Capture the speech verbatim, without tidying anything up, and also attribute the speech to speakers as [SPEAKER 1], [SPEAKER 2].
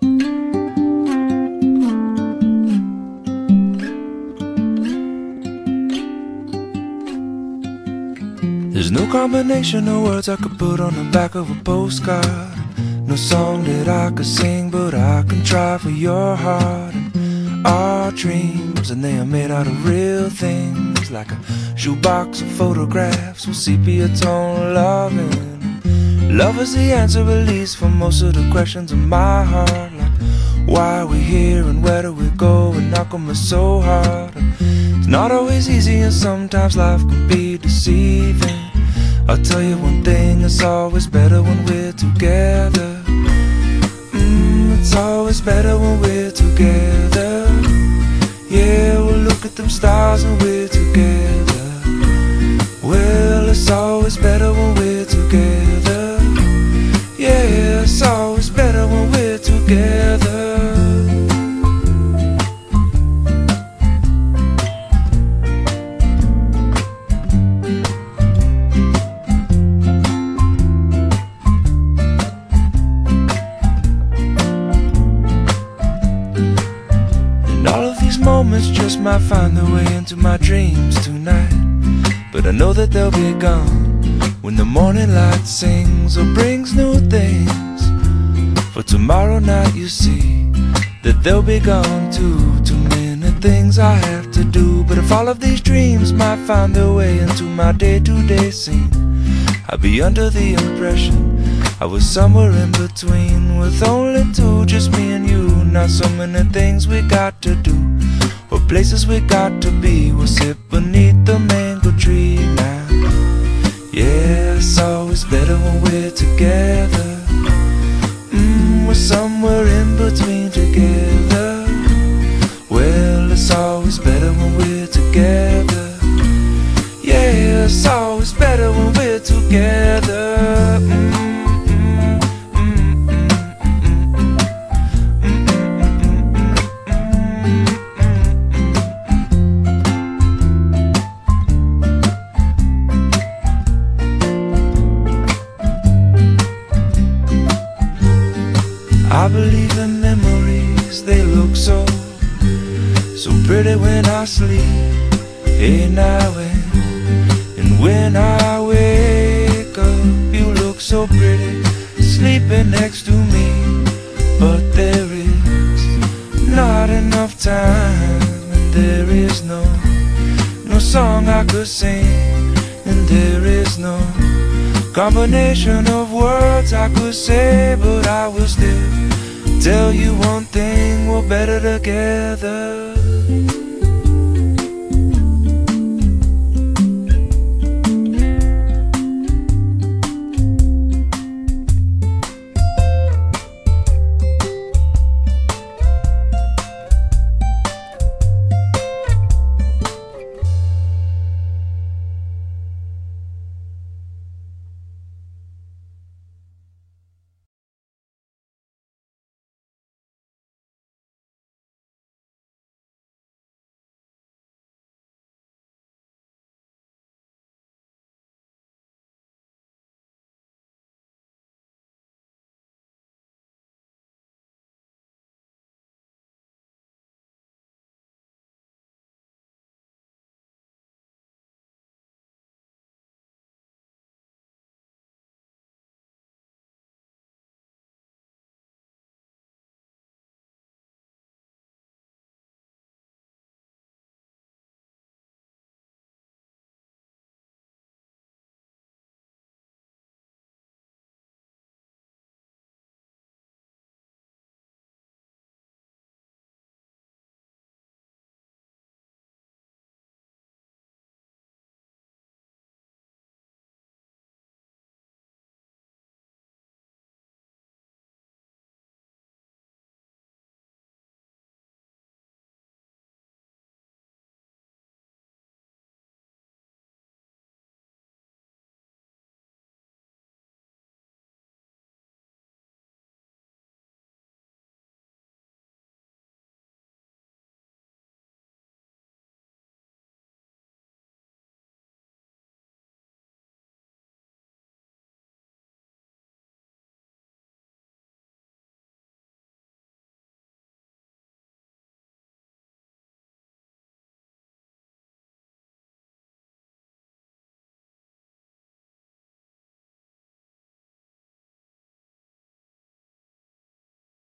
[SPEAKER 1] There's no combination of words I could put on the back of a postcard. No song that I could sing, but I can try for your heart. And our dreams, and they are made out of real things, like a shoebox of photographs with sepia tone loving. Love is the answer, at least, for most of the questions in my heart, like why we're here and where do we go, and how come it's so hard. And it's not always easy, and sometimes life can be deceiving. I'll tell you one thing, it's always better when we're together. Mm, it's always better when we're together. Yeah, we'll look at them stars when we're together. Well, it's always better when we're together. Yeah, it's always better when we're together. Moments just might find their way into my dreams tonight, but I know that they'll be gone when the morning light sings or brings new things. For tomorrow night you see that they'll be gone too. Too many things I have to do, but if all of these dreams might find their way into my day-to-day scene, I'd be under the impression I was somewhere in between, with only two, just me and you. Not so many things we got to do, or places we got to be. We'll sit beneath the mango tree now. Yeah, it's always better when we're together. Mm, we're somewhere in between together. Well, it's always better when we're together. Yeah, it's always better when we're together. Mm. I believe in memories, they look so, so pretty when I sleep. Hey now and, and when I wake up, you look so pretty, sleeping next to me. But there is not enough time, and there is no, no song I could sing, and there is no combination of words I could say, but I will still tell you one thing, we're better together.